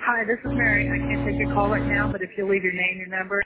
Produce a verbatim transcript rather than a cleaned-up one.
Hi, this is Mary. I can't take your call right now, but if you'll leave your name, your number,